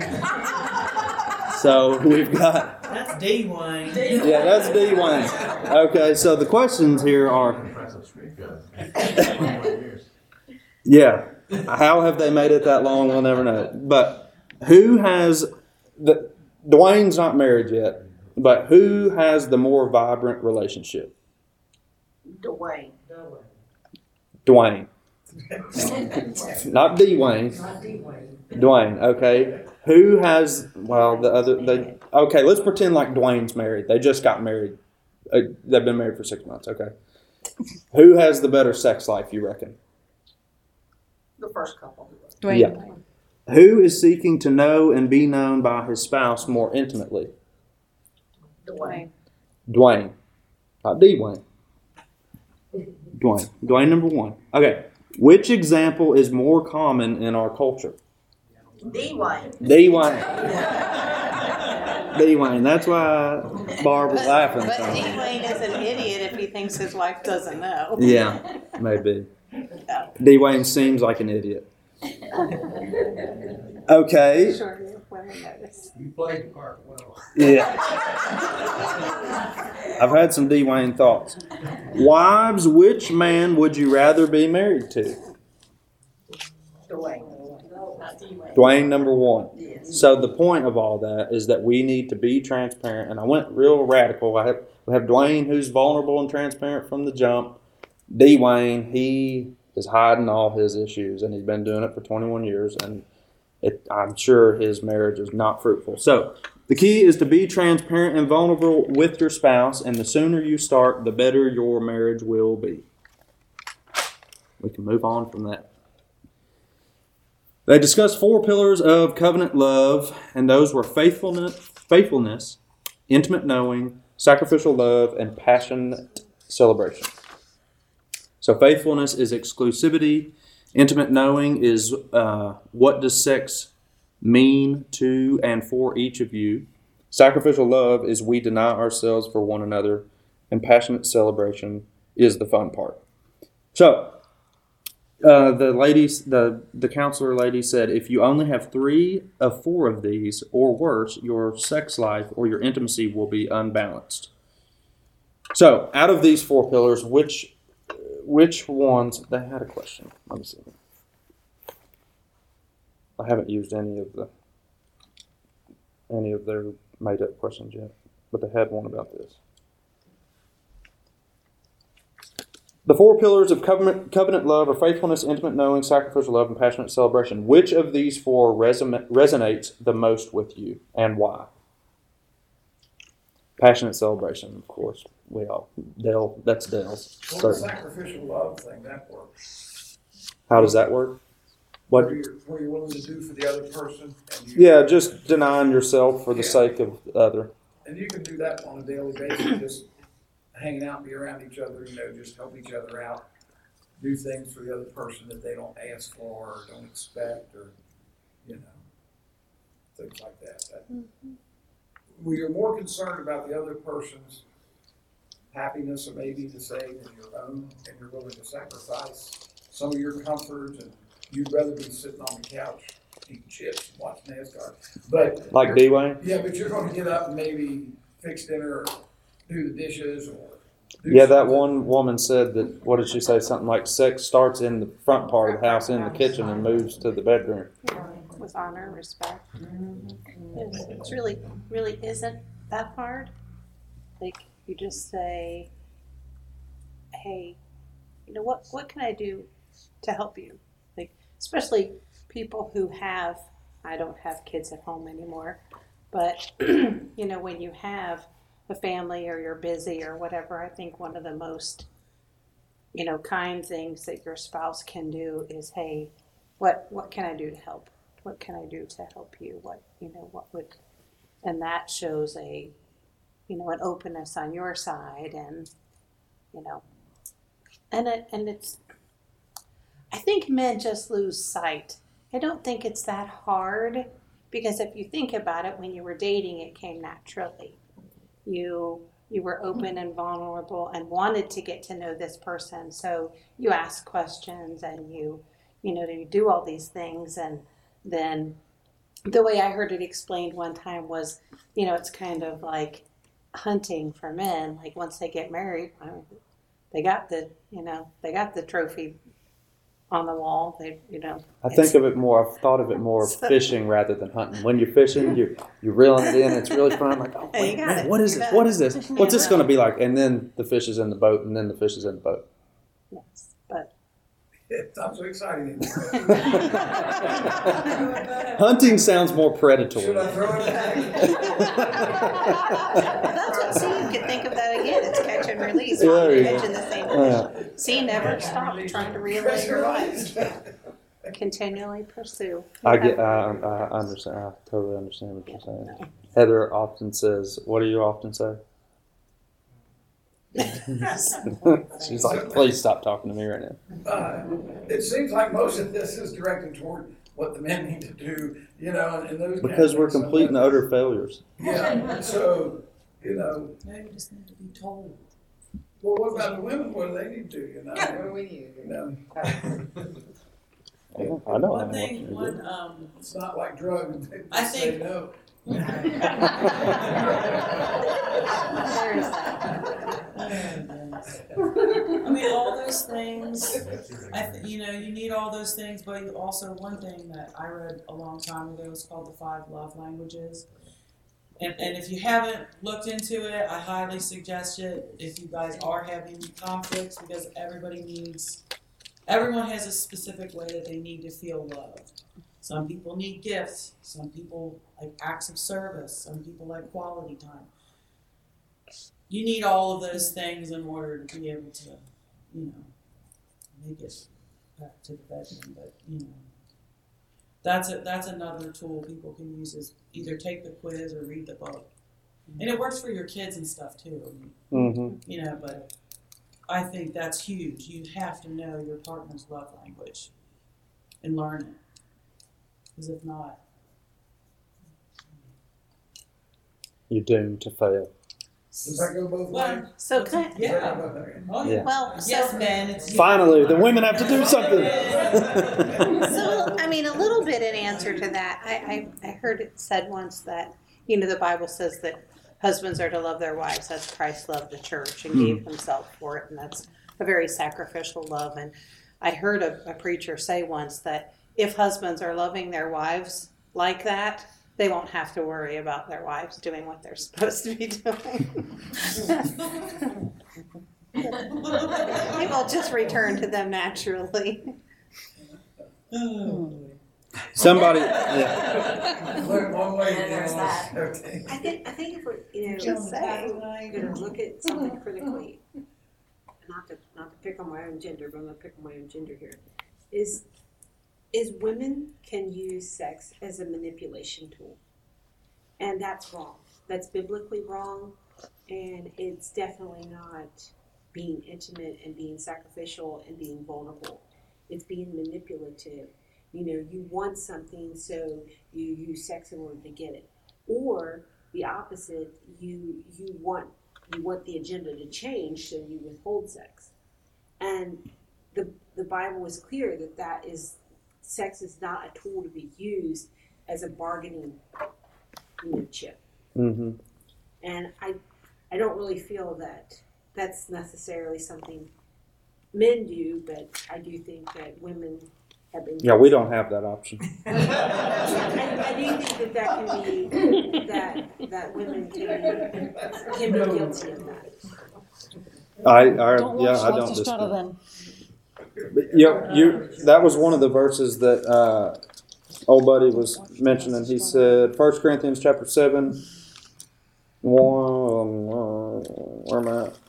A: So we've got...
L: That's Dwayne.
A: Yeah, that's Dwayne. Okay, so the questions here are... Yeah. How have they made it that long? We'll never know. But who has... Dwayne's not married yet. But who has the more vibrant relationship?
C: Dwayne.
A: Dwayne. Not Dwayne. Dwayne, okay. Who has, okay, let's pretend like Dwayne's married. They just got married. They've been married for 6 months, okay. Who has the better sex life, you reckon?
C: The first couple.
A: Dwayne. Yeah. Who is seeking to know and be known by his spouse more intimately?
C: Dwayne.
A: Dwayne. Not Dwayne. Dwayne. Dwayne number 1. Okay. Which example is more common in our culture?
C: Dwayne.
A: Dwayne. Dwayne. That's why Barb was laughing.
N: But Dwayne is an idiot if he thinks his wife doesn't know.
A: Yeah, maybe. Dwayne seems like an idiot. Okay.
N: Sure, women notice.
W: You played the part well.
A: Yeah. I've had some Dwayne thoughts. Wives, which man would you rather be married to?
C: Dwayne.
A: Dwayne number 1. So the point of all that is that we need to be transparent. And I went real radical. We have Dwayne, who's vulnerable and transparent from the jump. Dwayne, he is hiding all his issues, and he's been doing it for 21 years. And I'm sure his marriage is not fruitful. So the key is to be transparent and vulnerable with your spouse. And the sooner you start, the better your marriage will be. We can move on from that. They discussed 4 pillars of covenant love, and those were faithfulness, intimate knowing, sacrificial love, and passionate celebration. So faithfulness is exclusivity. Intimate knowing is what does sex mean to and for each of you. Sacrificial love is we deny ourselves for one another, and passionate celebration is the fun part. So, the counselor lady said, if you only have 3 of 4 of these or worse, your sex life or your intimacy will be unbalanced. So, out of these 4 pillars, which ones? They had a question. Let me see. I haven't used any of their made up questions yet, but they had one about this. The 4 pillars of covenant love are faithfulness, intimate knowing, sacrificial love, and passionate celebration. Which of these 4 resonates the most with you, and why? Passionate celebration, of course. That's Dale's.
W: Well, the sacrificial love thing, that works.
A: How does that work? What?
W: What you're willing to do for the other person. And
A: Yeah, just denying yourself for the sake of the other.
W: And you can do that on a daily basis, just hanging out, be around each other, just help each other out, do things for the other person that they don't ask for or don't expect, or, things like that. When you're more concerned about the other person's happiness, or maybe to say than your own, and you're willing to sacrifice some of your comforts, and you'd rather be sitting on the couch eating chips and watching NASCAR. But
A: like D-Wayne?
W: Yeah, but you're going to get up and maybe fix dinner, or do the dishes, or
A: that one woman said that, what did she say? Something like sex starts in the front part of the house, in the kitchen, and moves to the bedroom.
N: With honor, respect. It's really isn't that hard. Like, you just say, hey, what can I do to help you? Like, especially people who I don't have kids at home anymore, but, when you have a family or you're busy or whatever, I think one of the most, kind things that your spouse can do is, hey, what can I do to help? What can I do to help you? And that shows an openness on your side, and it's, I think men just lose sight. I don't think it's that hard, because if you think about it, when you were dating, it came naturally. You were open and vulnerable and wanted to get to know this person, so you ask questions and you do all these things. And then the way I heard it explained one time was, it's kind of like hunting for men. Like, once they get married, they got the trophy on the wall.
A: I've thought of it more of fishing rather than hunting. When you're fishing, you're reeling it in. It's really fun. Like, oh, wait, man, what is this? What is this? What's this going to be like? And then the fish is in the boat, and then the fish is in the boat.
N: Yes, but
W: it's not so exciting.
A: Hunting sounds more predatory.
W: Should I throw it back?
N: You can think of that again. It's catch and release.
A: Yeah,
N: You're
A: yeah.
N: catching the same fish. See, never stop trying to reel in your life. Continually pursue.
A: I understand. I totally understand what you're saying. Heather often says, "What do you often say?" She's like, "Please stop talking to me right now."
W: It seems like most of this is directed toward what the men need to do, and those.
A: Because we're complete and utter failures.
W: Yeah. So,
K: Maybe just need to be told.
W: Well, what about the women? What do they need to do?
K: What do we need to do?
A: I know.
K: One thing,
W: it's not like drugs.
K: I think.
W: Say no.
K: I mean, all those things, you need all those things, but you also, one thing that I read a long time ago is called the 5 Love Languages. And if you haven't looked into it, I highly suggest it if you guys are having conflicts, because everyone has a specific way that they need to feel loved. Some people need gifts. Some people like acts of service. Some people like quality time. You need all of those things in order to be able to, make it back to the bedroom. But, that's another tool people can use, is either take the quiz or read the book. And it works for your kids and stuff too. But I think that's huge. You have to know your partner's love language and learn it. Because if not,
A: you're doomed to fail.
W: Does that go both ways?
N: So
W: Yeah.
K: Oh,
A: yeah.
N: Well,
K: yes, man.
A: Finally, the women have to do something.
N: So, a little bit in answer to that, I heard it said once that, the Bible says that husbands are to love their wives as Christ loved the church and gave himself for it, and that's a very sacrificial love. And I heard a preacher say once that if husbands are loving their wives like that, they won't have to worry about their wives doing what they're supposed to be doing. It will just return to them naturally.
A: Somebody.
W: One way,
K: There's that.
E: I think if we're,
N: Just say.
E: going to look at something critically, not to pick on my own gender, but I'm going to pick on my own gender here, is women can use sex as a manipulation tool. And that's wrong. That's biblically wrong, and it's definitely not being intimate and being sacrificial and being vulnerable. It's being manipulative. You want something, so you use sex in order to get it. Or the opposite, you want the agenda to change, so you withhold sex. And the Bible is clear that sex is not a tool to be used as a bargaining chip.
A: Mm-hmm.
E: And I don't really feel that that's necessarily something men do, but I do think that women have been.
A: Yeah, we don't have that option.
E: I do think that can be that women can be guilty of that.
A: I don't disagree. But, that was one of the verses that old buddy was mentioning. He said, 1 Corinthians chapter 7, 1, where am I at?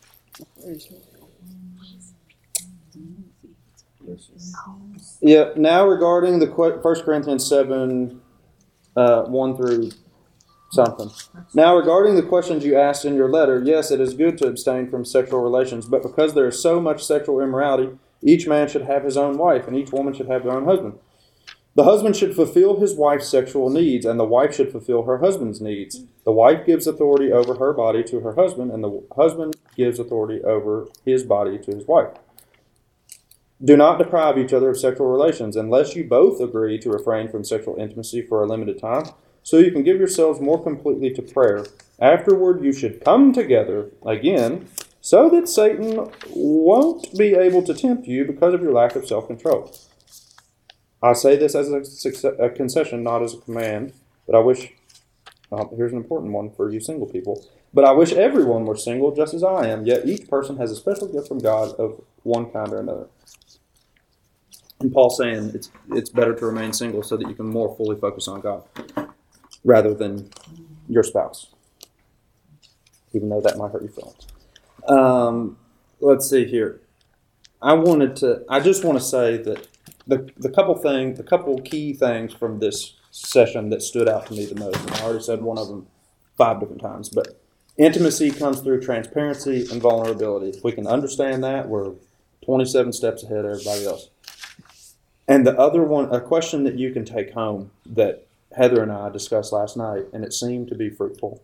A: Yeah, now regarding the 1 Corinthians 7, 1 through something. Now regarding the questions you asked in your letter, yes, it is good to abstain from sexual relations, but because there is so much sexual immorality, each man should have his own wife, and each woman should have their own husband. The husband should fulfill his wife's sexual needs, and the wife should fulfill her husband's needs. The wife gives authority over her body to her husband, and the husband gives authority over his body to his wife. Do not deprive each other of sexual relations, unless you both agree to refrain from sexual intimacy for a limited time, so you can give yourselves more completely to prayer. Afterward, you should come together again, so that Satan won't be able to tempt you because of your lack of self-control. I say this as a concession, not as a command, but I wish, here's an important one for you single people, but I wish everyone were single just as I am, yet each person has a special gift from God of one kind or another. And Paul's saying it's better to remain single so that you can more fully focus on God rather than your spouse, even though that might hurt your feelings. Let's see here. I just want to say that the couple key things from this session that stood out to me the most, and I already said one of them 5 different times, but intimacy comes through transparency and vulnerability. If we can understand that, we're 27 steps ahead of everybody else. And the other one, a question that you can take home that Heather and I discussed last night, and it seemed to be fruitful,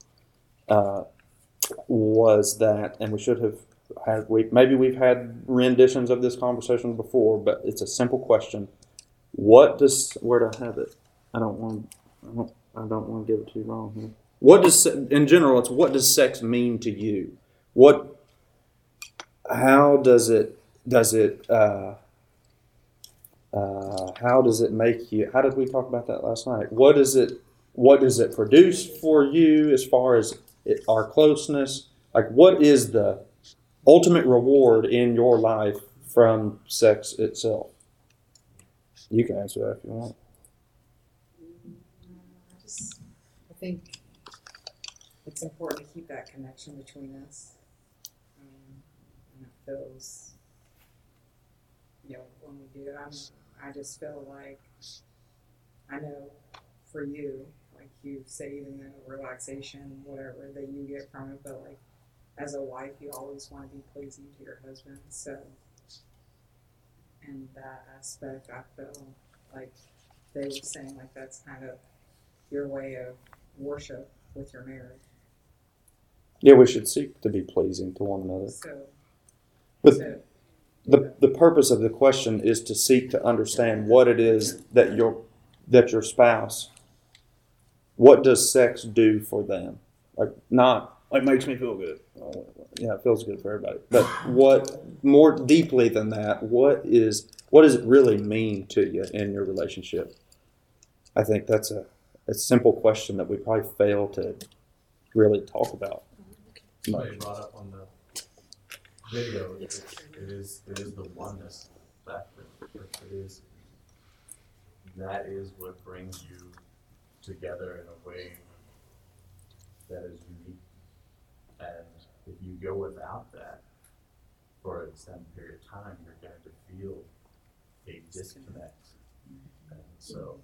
A: was that, and we should have had, maybe we've had renditions of this conversation before, but it's a simple question. Where do I have it? I don't want to give it to you wrong here. What does sex mean to you? How does it make you? How did we talk about that last night? What does it produce for you as far as our closeness? Like, what is the ultimate reward in your life from sex itself? You can answer that if you want.
L: I think it's important to keep that connection between us. And it feels, when we do it, I just feel like, I know for you, like you say, even the relaxation, whatever that you get from it, but like as a wife, you always want to be pleasing to your husband. So, in that aspect, I feel like they were saying like that's kind of your way of worship with your marriage.
A: Yeah, we should seek to be pleasing to one another. But the purpose of the question is to seek to understand what it is that your spouse, what does sex do for them? Like, not, it makes me feel good. Yeah, it feels good for everybody. But what, more deeply than that, what does it really mean to you in your relationship? I think that's a simple question that we probably fail to really talk about.
H: Somebody brought up on the video, it is the oneness factor. That is what brings you together in a way that is unique. And if you go without that for an extended period of time, you're going to feel a disconnect. And so,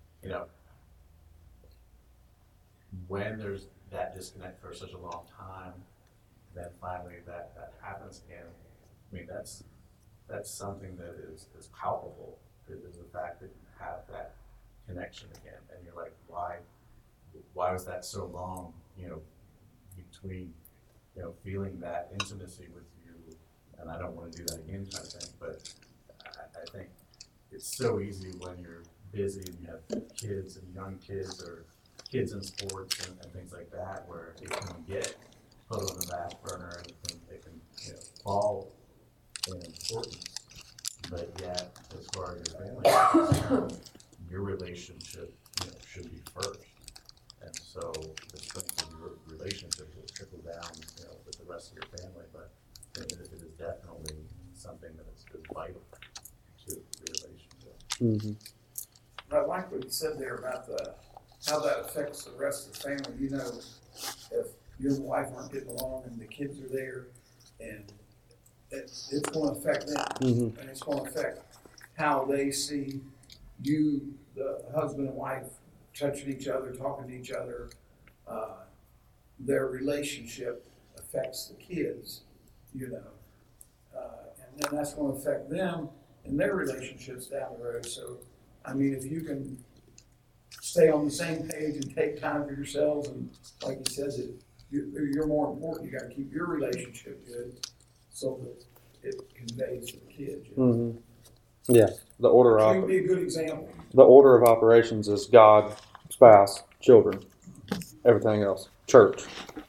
H: when there's that disconnect for such a long time, then finally that happens again. I mean, that's something that is palpable. It is the fact that you have that connection again, and you're like, why was that so long? Between feeling that intimacy with you, and I don't want to do that again, kind of thing. But I think it's so easy when you're busy and you have kids and young kids or kids in sports and things like that, where it can get put on the back burner and it can fall in importance. But yet, as far as your family, your relationship should be first. And so the strength of your relationship will trickle down with the rest of your family. But it is definitely something that is vital to the relationship.
A: Mm-hmm.
W: I like what you said there about how that affects the rest of the family. If you and the wife aren't getting along and the kids are there, and it's going to affect them,
A: Mm-hmm.
W: and it's going to affect how they see you, the husband and wife, touching each other, talking to each other. Their relationship affects the kids, and then that's going to affect them and their relationships down the road. So, I mean, if you can stay on the same page and take time for yourselves, and like he says, you're more important. You got to keep your relationship good so that it conveys to the kids.
A: Mm-hmm. Yeah, the order
W: So
A: of
W: you can be a good example.
A: The order of operations is God, spouse, children, everything else, church.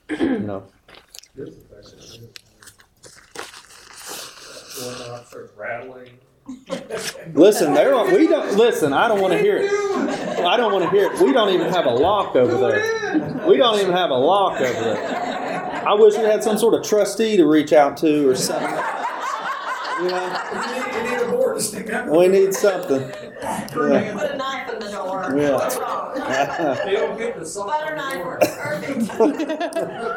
J: Start rattling.
A: Listen, we don't listen. I don't want to hear it. I don't want to hear it. We don't even have a lock over there. We don't even have a lock over there. I wish we had some sort of trustee to reach out to or something.
W: You need a board to stick out.
A: We need something.
K: Put a knife in the door.
A: Yeah.
K: What's wrong?
J: They don't get the salt.
K: Butter knife works perfect.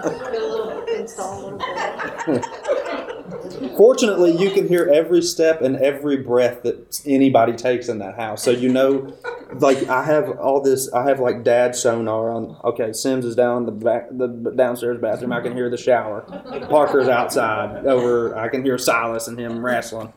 A: Fortunately, you can hear every step and every breath that anybody takes in that house. So like I have all this. I have like dad sonar on. Okay, Sims is down the downstairs bathroom. I can hear the shower. Parker's outside. I can hear Silas and him wrestling.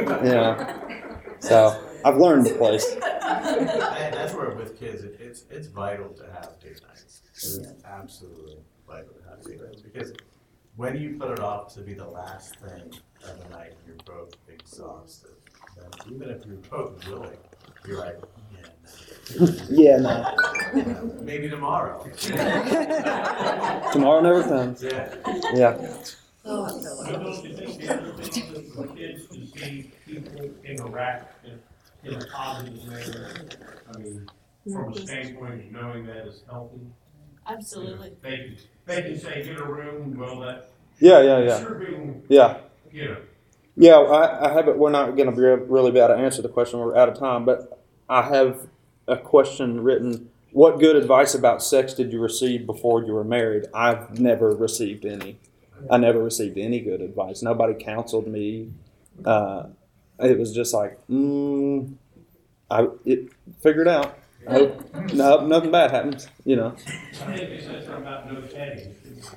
A: So I've learned the place.
H: And that's where with kids, it's vital to have date nights. It's absolutely vital to have date nights because when you put it off to be the last thing of the night, you're both exhausted. And even if you're both willing, you're like,
A: Yeah, no.
H: maybe tomorrow.
A: Tomorrow never comes. Yeah.
J: Don't you think the other thing is for kids to see people interact in a positive manner? I mean, from a standpoint of knowing that is healthy.
F: Absolutely.
J: They can say, get a room, well, that.
A: Yeah.
J: Sure being,
A: Yeah.
J: Yeah,
A: I have it. We're not going to really be able to answer the question. We're out of time, but I have a question written. What good advice about sex did you receive before you were married? I've never received any. I never received any good advice. Nobody counseled me. It was just like, figure it out. I hope nothing bad happens,
J: I think they said something about no tagging.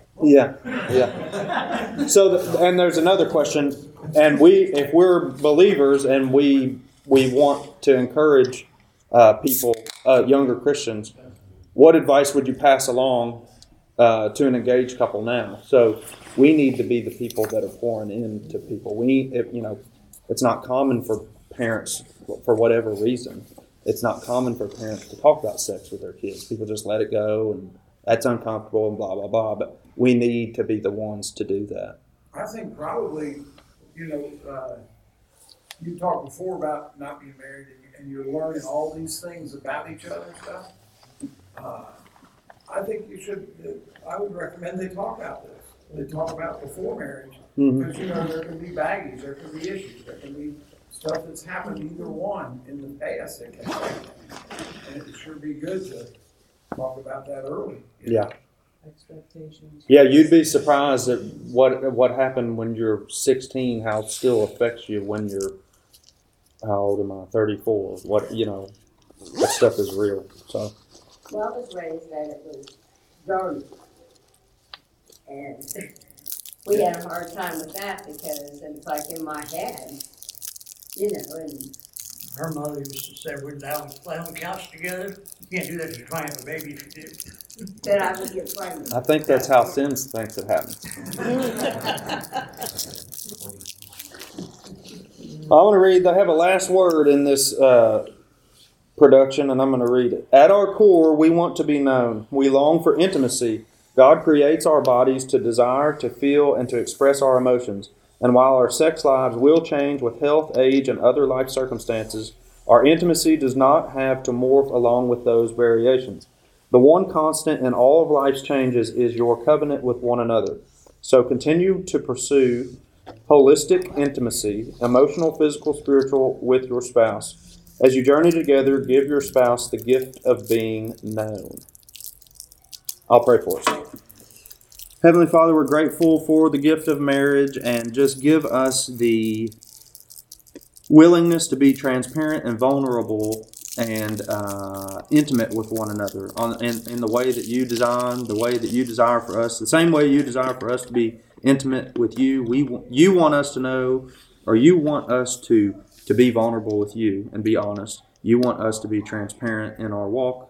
A: Yeah. So, and there's another question, and if we're believers and we want to encourage people, younger Christians, what advice would you pass along to an engaged couple now? So we need to be the people that are pouring into people. It's not common for parents, for whatever reason, it's not common for parents to talk about sex with their kids. People just let it go, and that's uncomfortable and blah, blah, blah. But we need to be the ones to do that.
W: I think probably, you talked before about not being married and you're learning all these things about each other and stuff. I think I would recommend they talk about this. They talk about before marriage Because, you know, there can be baggage, there can be issues, there can be stuff that's happened to either one in the past that can happen. And it sure be good to talk about that early.
A: Yeah.
L: Expectations.
A: Yeah, you'd be surprised at what happened when you're 16, how it still affects you when you're, how old am I, 34? What, you know, that stuff is real. So.
G: Well, I was raised that it was dirty. And we had a hard time with that because it was like in my head, you know, and
O: her mother used to say, we'd lay on the couch together. You can't do that if you're trying to have a baby if you do.
G: that I would get pregnant.
A: I think that's how Sims thinks it happens. I want to read, they have a last word in this production, and I'm going to read it. At our core, we want to be known. We long for intimacy. God creates our bodies to desire, to feel, and to express our emotions. And while our sex lives will change with health, age, and other life circumstances, our intimacy does not have to morph along with those variations. The one constant in all of life's changes is your covenant with one another. So continue to pursue holistic intimacy, emotional, physical, spiritual, with your spouse. As you journey together, give your spouse the gift of being known. I'll pray for us. Heavenly Father, we're grateful for the gift of marriage, and just give us the willingness to be transparent and vulnerable and intimate with one another in the way that you design, the way that you desire for us, the same way you desire for us to be intimate with you. You want us to know, or you want us to be vulnerable with you and be honest. You want us to be transparent in our walk.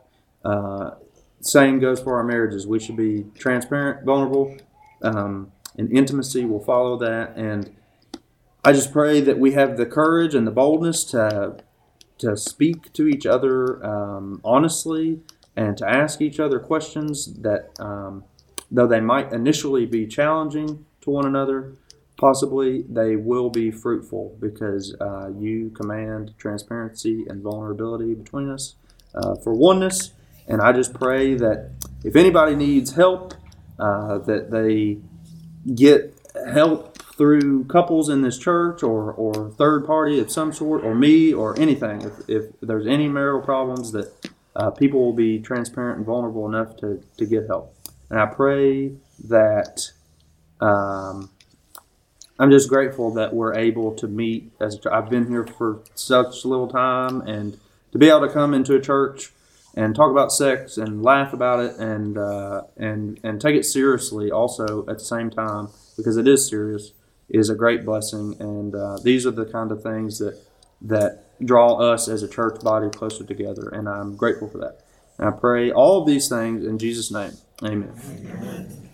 A: Same goes for our marriages. We should be transparent, vulnerable, and intimacy will follow that. And I just pray that we have the courage and the boldness to speak to each other honestly and to ask each other questions that, though they might initially be challenging to one another, possibly they will be fruitful because you command transparency and vulnerability between us for oneness. And I just pray that if anybody needs help, that they get help through couples in this church or third party of some sort, or me or anything. If there's any marital problems, that people will be transparent and vulnerable enough to get help. And I pray that I'm just grateful that we're able to meet. I've been here for such little time, and to be able to come into a church and talk about sex and laugh about it and take it seriously also at the same time, because it is serious, is a great blessing. And these are the kind of things that draw us as a church body closer together, and I'm grateful for that. And I pray all of these things in Jesus' name. Amen.